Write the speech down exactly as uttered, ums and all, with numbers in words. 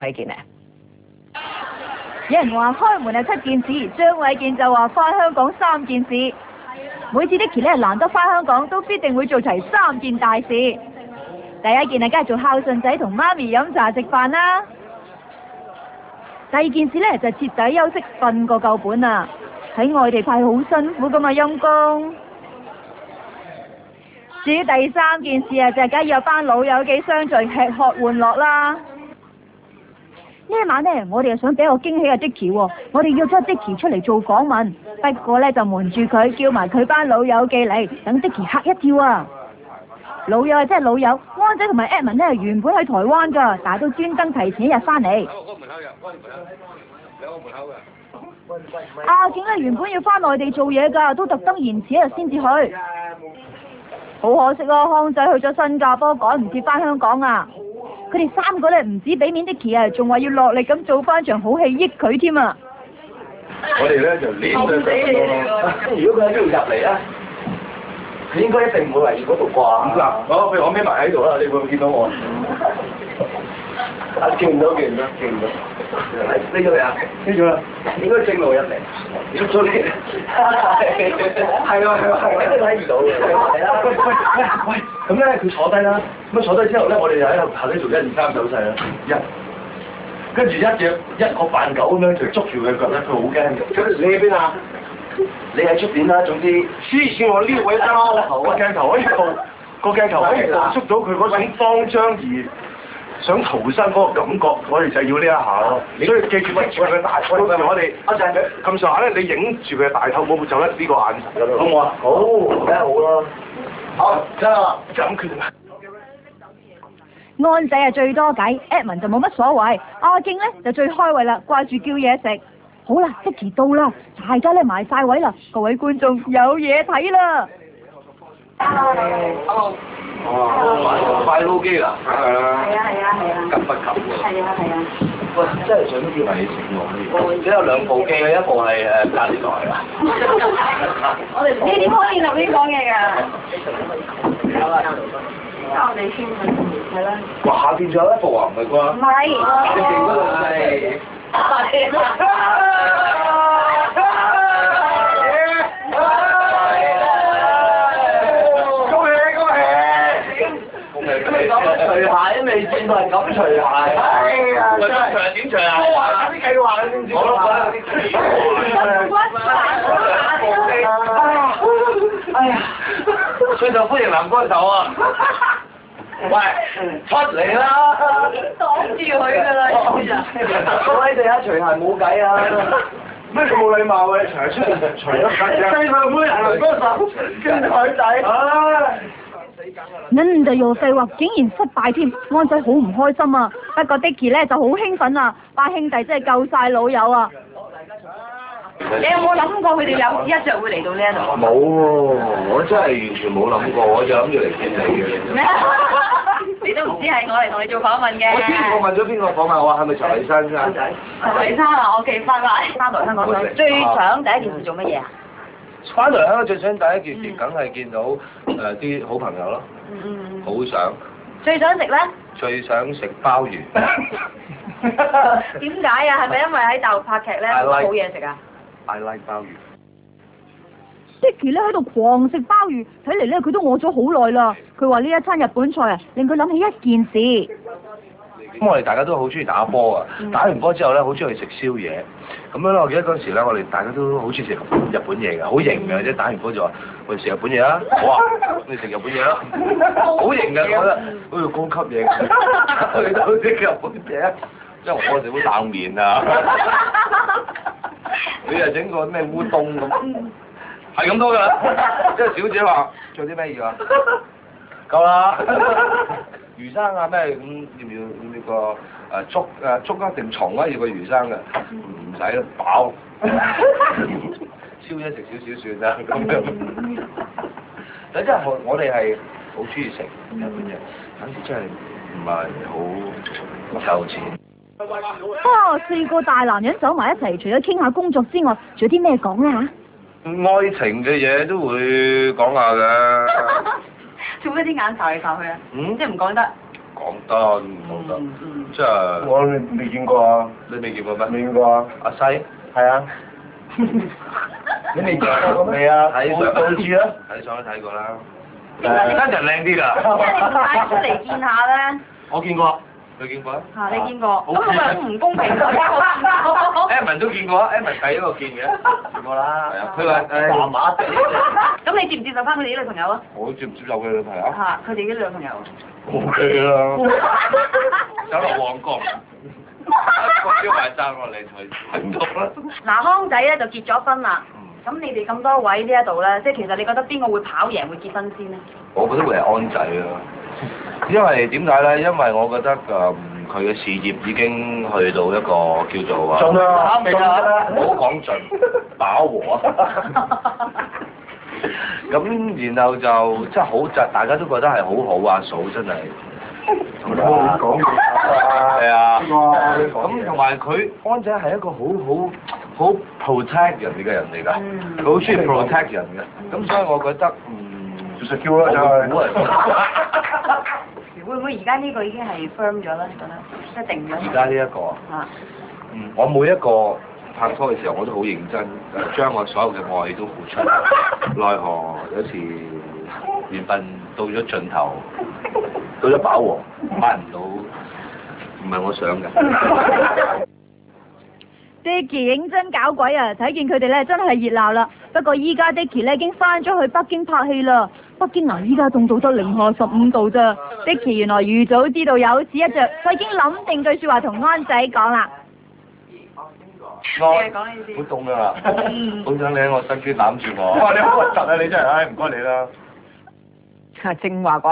偉健啊！有人話開門係七件事，張偉健就話翻香港三件事。每次 Dicky 咧難得翻香港，都必定會做齊三件大事。第一件啊，梗係做孝順仔同媽咪飲茶食飯啦。第二件事咧就徹底休息，瞓個夠本啊！喺外地派好辛苦噶嘛，陰公。至於第三件事啊，就係梗係有班老友記相聚，吃喝玩樂啦。呢一晚呢，我哋又想俾個驚喜阿 Dicky 喎，我哋約咗 Dicky 出嚟做訪問，不過呢，就瞞住佢，叫埋佢班老友記嚟，等 Dicky 嚇一跳啊！老友啊，即係老友，安仔同埋 Edmond 呢，原本喺台灣噶，但係都專登提前一日翻嚟。阿景呢，原本要翻內地做嘢噶，都特登延遲一日先至去。好可惜咯，康仔去咗新加坡，趕唔切翻香港啊！佢哋三個咧唔止俾面 Dicky 啊，仲話要落力咁做翻場好戲益佢添啊！ 我哋咧就練咗咁如果佢喺呢度入嚟咧，佢應該一定唔會嚟嗰度啩。嗱，我譬如我孭埋喺度啦，你會唔會見到我？啊，見唔到，見唔到，見唔到。呢咗嚟啊？呢咗啦。應該正路入嚟，出咗嚟。係啊係啊係啊，睇唔到嘅。係啦。喂喂喂喂，咁咧佢坐低啦，咁坐低之後咧，我哋就喺度下底做一二三手勢啦，一。跟住一隻一個扮狗咁樣就捉住佢腳咧，佢好驚嘅。咁你喺邊啊？你喺出邊啦，總之黐線我呢位得啦，個鏡頭可以捕個鏡頭可以捕捉到佢嗰種慌張而想逃生嗰個感覺，我哋就要呢一下咯。所以記住捉住佢嘅大頭，到時我哋一陣咁上下咧，你影住佢嘅大頭，冇就得呢個眼神，好唔好啊？好，梗係好啦。好，真係就咁決定啦。 安仔啊最多計 ，Edmond 就冇乜所謂，阿敬咧就最開胃啦，掛住叫嘢食。好啦 ，Dicky 到啦，大家咧埋晒位啦，各位觀眾有嘢睇啦。 Hello。哦，快撈機啦，梗係啦。 係啊係啊係啊。 急不及喎。 係啊係啊。 喂，真係想叫埋你食喎。只有兩部機，一部係誒隔離台啊。 我哋呢啲可以立亂講嘢㗎。有啊。我哋先係啦。 哇！下邊仲有一部啊，唔係啩？ 唔係。 你哋嗰度係。恭喜恭喜！恭喜！咁你咁除鞋都未見過係咁除鞋。哎呀！真係點除鞋？我話有啲計劃你知唔知？我都覺得有啲奇怪。哎呀！最受歡迎男歌手啊！喂，出嚟啦！ 擋住佢㗎啦， 我喺地下除鞋冇計啊！咩咁冇禮貌嘅？除鞋出嚟除咗緊最受歡迎男歌手，跟女仔。唉！ 忍就又廢話，竟然失敗添，安仔好唔開心啊！不過 Dicky 咧就好興奮啊，班兄弟真係夠晒老友啊！ 你有冇諗過佢哋有一着會嚟到呢一度？ 冇喎，我真係完全冇諗過，我就諗住嚟見你嘅。 咩？你都唔知係我嚟同你做訪問嘅。 我知我問咗邊個訪問，我話係咪陳麗珊先啊？ 陳麗珊啊，我記翻啦，翻來香港想最想第一件事做乜嘢啊？ 翻嚟香港最想第一件事，梗係見到誒啲好朋友咯。 嗯嗯好想。 最想食咧？ 最想食鮑魚。 點解啊？係咪因為喺大陸拍劇咧冇嘢食啊？ I like 鮑魚。 Dicky 咧喺度狂食鮑魚，睇嚟咧佢都餓咗好耐啦。佢話呢一餐日本菜啊，令佢諗起一件事。 咁我哋大家都好中意打波啊！嗯、打完波之後咧，好中意食宵夜。咁樣咧，我記得嗰陣時咧，我哋大家都好中意食日本嘢㗎，好型嘅。即係打完波就話：喂，食日本嘢啊！好啊，你食日本嘢啦，好型㗎，我覺得好似高級嘢咁。我哋都食日本嘢，因為我哋會冷麵啊。你又整個咩烏冬咁，係咁多㗎。即係小姐話：做啲咩要啊？夠啦。魚生啊咩咁要唔要呢個誒粥誒粥啊定蟲啊要個魚生嘅，唔使啦飽。宵夜食少少算啦咁樣。但真係我我哋係好中意食日本嘢，反正真係唔係好夠錢。 哦，四個大男人走埋一齊，除咗傾下工作之外，仲有啲咩講啊？ 愛情嘅嘢都會講下㗎。 做咩啲眼睄嚟睄去啊？ 嗯， 即係唔講得。 講得講得，即係我未未見過啊， 你未見過咩？ 未見過啊， 阿西係啊。你未見過未啊？ 睇上報紙啊？ 睇相都睇過啦。 誒而家人靚啲㗎。 即係你唔帶出嚟見下咧。 我見過，你見過啊？ 嚇，你見過？咁係咪唔公平㗎？我見過。 Evan 都見過啊 ，Evan 第一個見嘅。 見過啦。 係啊，佢話誒麻麻地。 咁你接唔接受翻佢哋啲女朋友啊？ 我接唔接受佢女朋友？ 嚇，佢哋啲女朋友。 O K 啦。走落旺角。個招牌爭落嚟才睇到啦。 嗱，康仔咧就結咗婚啦。咁你哋咁多位呢一度咧，即係其實你覺得邊個會跑贏會結婚先咧？ 我覺得會係安仔咯，因為點解咧？因為我覺得誒佢嘅事業已經去到一個叫做啊， 盡啦， 未啊？ 唔好講盡，飽和啊！咁然後就真係好窒，大家都覺得係好好啊，嫂真係。 冇講嘢係啊， 哇！ 咁同埋佢安仔係一個好好好 protect 人哋嘅人嚟㗎，佢好中意 protect 人嘅，咁所以我覺得嗯， 就食叫啦，就係。 會唔會而家呢個已經係 firm 咗咧？覺得一定咗。 而家呢一個啊， 嗯，我每一個拍拖嘅時候我都好認真，誒將我所有嘅愛都付出，奈何有時緣分到咗盡頭，到咗飽和，買唔到，唔係我想嘅。 Dicky 認真搞鬼啊！睇見佢哋咧真係熱鬧啦。不過依家 Dicky 咧已經翻咗去北京拍戲啦。北京嗱依家凍到得零下十五度咋。Dicky 原來預早知道有事一着，佢已經諗定句説話同安仔講啦。 安，好凍㗎啦，好想你喺我身邊攬住我。哇！你好核突啊！你真係，唉唔該你啦。 正話講。